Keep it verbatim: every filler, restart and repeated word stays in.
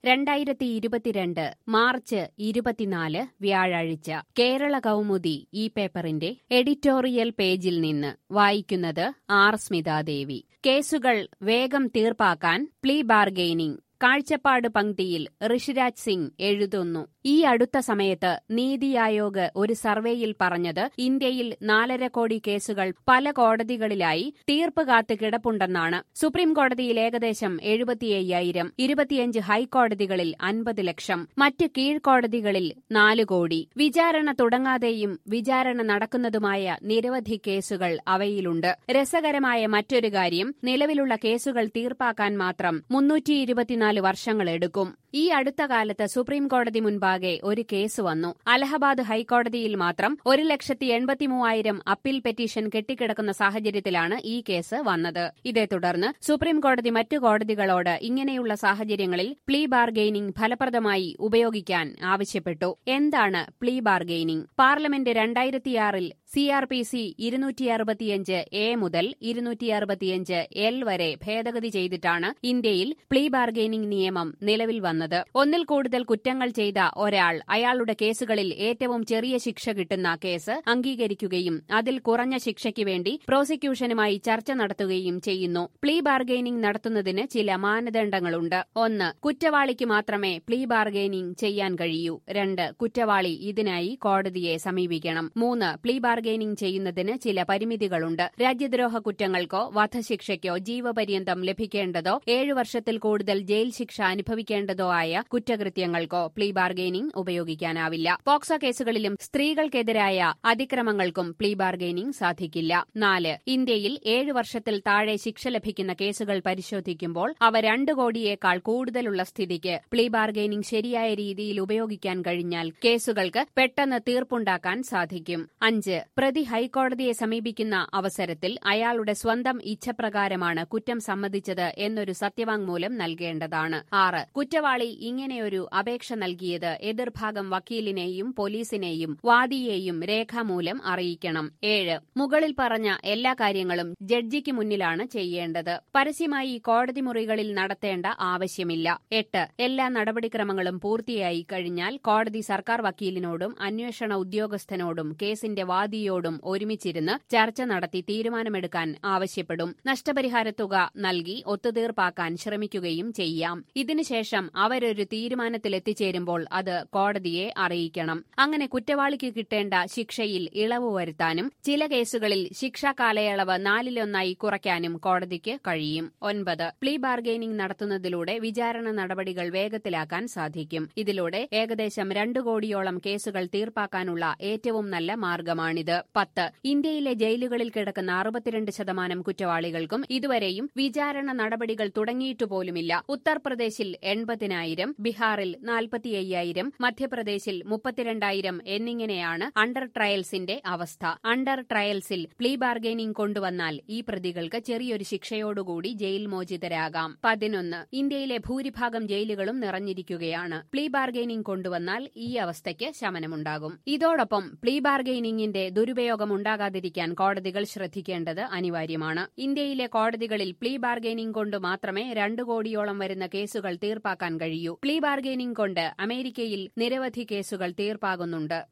രണ്ടായിരത്തി ഇരുപത്തിരണ്ട് മാർച്ച് ഇരുപത്തിനാല് വ്യാഴാഴ്ച കേരള കൗമുദി ഈ പേപ്പറിന്റെ എഡിറ്റോറിയൽ പേജിൽ നിന്ന് വായിക്കുന്നത് ആർ സ്മിതാദേവി. കേസുകൾ വേഗം തീർപ്പാക്കാൻ പ്ലീ ബാർഗെയിനിങ്. കാഴ്ചപ്പാട് പങ്ക്തിയിൽ ഋഷിരാജ് സിംഗ് എഴുതുന്നു. ഈ അടുത്ത സമയത്ത് നീതി ആയോഗ് ഒരു സർവേയിൽ പറഞ്ഞത് ഇന്ത്യയിൽ നാലര കോടി കേസുകൾ പല കോടതികളിലായി തീർപ്പ് കാത്ത് കിടപ്പുണ്ടെന്നാണ്. സുപ്രീം കോടതിയിൽ ഏകദേശം എഴുപത്തിയ്യായിരം, ഇരുപത്തിയഞ്ച് ഹൈക്കോടതികളിൽ അൻപത് ലക്ഷം, മറ്റ് കീഴ്ക്കോടതികളിൽ നാല് കോടി. വിചാരണ തുടങ്ങാതെയും വിചാരണ നടക്കുന്നതുമായ നിരവധി കേസുകൾ അവയിലുണ്ട്. രസകരമായ മറ്റൊരു കാര്യം, നിലവിലുള്ള കേസുകൾ തീർപ്പാക്കാൻ മാത്രം മുന്നൂറ്റി ഇരുപത്തിനാല് വർഷങ്ങളെടുക്കും. ഈ അടുത്ത കാലത്ത് സുപ്രീം കോടതി മുൻപാകെ ഒരു കേസ് വന്നു. അലഹബാദ് ഹൈക്കോടതിയിൽ മാത്രം ഒരു ലക്ഷത്തി എൺപത്തി മൂവായിരം അപ്പീൽ പെറ്റീഷൻ കെട്ടിക്കിടക്കുന്ന സാഹചര്യത്തിലാണ് ഈ കേസ് വന്നത്. ഇതേ തുടർന്ന് സുപ്രീം കോടതി മറ്റു കോടതികളോട് ഇങ്ങനെയുള്ള സാഹചര്യങ്ങളിൽ പ്ലീ ബാർഗെയിനിങ് ഫലപ്രദമായി ഉപയോഗിക്കാൻ ആവശ്യപ്പെട്ടു. എന്താണ് പ്ലീ ബാർഗെയിനിങ്? പാർലമെന്റ് രണ്ടായിരത്തിയാറിൽ സി ആർ പി സി ഇരുന്നൂറ്റി അറുപത്തിയഞ്ച് എ മുതൽ ഇരുന്നൂറ്റി അറുപത്തിയഞ്ച് എൽ വരെ ഭേദഗതി ചെയ്തിട്ടാണ് ഇന്ത്യയിൽ പ്ലീ ബാർഗെയിനിങ് നിയമം നിലവിൽ വന്നത്. ഒന്നിൽ കൂടുതൽ കുറ്റങ്ങൾ ചെയ്ത ഒരാൾ അയാളുടെ കേസുകളിൽ ഏറ്റവും ചെറിയ ശിക്ഷ കിട്ടുന്ന കേസ് അംഗീകരിക്കുകയും അതിൽ കുറഞ്ഞ ശിക്ഷയ്ക്ക് വേണ്ടി പ്രോസിക്യൂഷനുമായി ചർച്ച നടത്തുകയും ചെയ്യുന്നു. പ്ലീ ബാർഗെയിനിങ് നടത്തുന്നതിന് ചില മാനദണ്ഡങ്ങളുണ്ട്. ഒന്ന്, കുറ്റവാളിക്ക് മാത്രമേ പ്ലീ ബാർഗെയിനിങ് ചെയ്യാൻ കഴിയൂ. രണ്ട്, കുറ്റവാളി ഇതിനായി കോടതിയെ സമീപിക്കണം. മൂന്ന്, പ്ലീ ബാർഗെയിനിങ് ചെയ്യുന്നതിന് ചില പരിമിതികളുണ്ട്. രാജ്യദ്രോഹ കുറ്റങ്ങൾക്കോ വധശിക്ഷയ്ക്കോ ജീവപര്യന്തം ലഭിക്കേണ്ടതോ ഏഴു വർഷത്തിൽ കൂടുതൽ ജയിൽ ശിക്ഷ അനുഭവിക്കേണ്ടതോ ആയ കുറ്റകൃത്യങ്ങൾക്കോ പ്ലീ ബാർഗെയിനിങ് ഉപയോഗിക്കാനാവില്ല. പോക്സോ കേസുകളിലും സ്ത്രീകൾക്കെതിരായ അതിക്രമങ്ങൾക്കും പ്ലീ ബാർഗെയിനിങ് സാധിക്കില്ല. നാല്, ഇന്ത്യയിൽ ഏഴു വർഷത്തിൽ താഴെ ശിക്ഷ ലഭിക്കുന്ന കേസുകൾ പരിശോധിക്കുമ്പോൾ അവ രണ്ടു കോടിയേക്കാൾ കൂടുതലുള്ള സ്ഥിതിക്ക് പ്ലീ ബാർഗെയിനിങ് ശരിയായ രീതിയിൽ ഉപയോഗിക്കാൻ കഴിഞ്ഞാൽ കേസുകൾക്ക് പെട്ടെന്ന് തീർപ്പുണ്ടാക്കാൻ സാധിക്കും. അഞ്ച്, പ്രതി ഹൈക്കോടതിയെ സമീപിക്കുന്ന അവസരത്തിൽ അയാളുടെ സ്വന്തം ഇച്ഛപ്രകാരമാണ് കുറ്റം സമ്മതിച്ചത് എന്നൊരു സത്യവാങ്മൂലം നൽകേണ്ടതാണ്. ആറ്, കുറ്റവാളി ഇങ്ങനെയൊരു അപേക്ഷ നൽകിയത് എതിർഭാഗം വക്കീലിനെയും പോലീസിനെയും വാദിയെയും രേഖാമൂലം അറിയിക്കണം. ഏഴ്, മുകളിൽ പറഞ്ഞ എല്ലാ കാര്യങ്ങളും ജഡ്ജിക്ക് മുന്നിലാണ് ചെയ്യേണ്ടത്. പരസ്യമായി കോടതി മുറികളിൽ നടത്തേണ്ട ആവശ്യമില്ല. എട്ട്, എല്ലാ നടപടിക്രമങ്ങളും പൂർത്തിയായി കഴിഞ്ഞാൽ കോടതി സർക്കാർ വക്കീലിനോടും അന്വേഷണ ഉദ്യോഗസ്ഥനോടും കേസിന്റെ വാദിയോടും ഒരുമിച്ചിരുന്ന് ചർച്ച നടത്തി തീരുമാനമെടുക്കാൻ ആവശ്യപ്പെടും. നഷ്ടപരിഹാരത്തുക നൽകി ഒത്തുതീർപ്പാക്കാൻ ശ്രമിക്കുകയും ചെയ്യാം. ഇതിനുശേഷം അവരൊരു തീരുമാനത്തിലെത്തിച്ചേരുമ്പോൾ അത് കോടതിയെ അറിയിക്കണം. അങ്ങനെ കുറ്റവാളിക്ക് കിട്ടേണ്ട ശിക്ഷയിൽ ഇളവ് വരുത്താനും ചില കേസുകളിൽ ശിക്ഷാ കാലയളവ് നാലിലൊന്നായി കുറയ്ക്കാനും കോടതിക്ക് കഴിയും. ഒൻപത്, പ്ലീ ബാർഗെയിനിങ് നടത്തുന്നതിലൂടെ വിചാരണ നടപടികൾ വേഗത്തിലാക്കാൻ സാധിക്കും. ഇതിലൂടെ ഏകദേശം രണ്ടു കോടിയോളം കേസുകൾ തീർപ്പാക്കാനുള്ള ഏറ്റവും നല്ല മാർഗമാണിത്. പത്ത്, ഇന്ത്യയിലെ ജയിലുകളിൽ കിടക്കുന്ന അറുപത്തിരണ്ട് ശതമാനം കുറ്റവാളികൾക്കും ഇതുവരെയും വിചാരണ നടപടികൾ തുടങ്ങിയിട്ടുപോലുമില്ല. ഉത്തർപ്രദേശിൽ എൺപതിനായിരം, ബീഹാറിൽ നാൽപ്പത്തി അയ്യായിരം, മധ്യപ്രദേശിൽ മുപ്പത്തിരണ്ടായിരം എന്നിങ്ങനെയാണ് അണ്ടർ ട്രയൽസിന്റെ അവസ്ഥ. അണ്ടർ ട്രയൽസിൽ പ്ലീ ബാർഗെയിനിങ് കൊണ്ടുവന്നാൽ ഈ പ്രതികൾക്ക് ചെറിയൊരു ശിക്ഷയോടുകൂടി ജയിൽ മോചിതരാകാം. പതിനൊന്ന്, ഇന്ത്യയിലെ ഭൂരിഭാഗം ജയിലുകളും നിറഞ്ഞിരിക്കുകയാണ്. പ്ലീ ബാർഗെയിനിങ് കൊണ്ടുവന്നാൽ ഈ അവസ്ഥയ്ക്ക് ശമനമുണ്ടാകും. ഇതോടൊപ്പം പ്ലീ ബാർഗെയിനിങ്ങിന്റെ ദുരുപയോഗം ഉണ്ടാകാതിരിക്കാൻ കോടതികൾ ശ്രദ്ധിക്കേണ്ടത് അനിവാര്യമാണ്. ഇന്ത്യയിലെ കോടതികളിൽ പ്ലീ ബാർഗെയിനിങ് കൊണ്ട് മാത്രമേ രണ്ടു കോടിയോളം വരുന്ന കേസുകൾ തീർപ്പാക്കാൻ കഴിയൂ. പ്ലീ ബാർഗെയിനിങ് കൊണ്ട് അമേരിക്കയിൽ നിരവധി കേസുകൾ തീർപ്പാകുന്നുണ്ട്.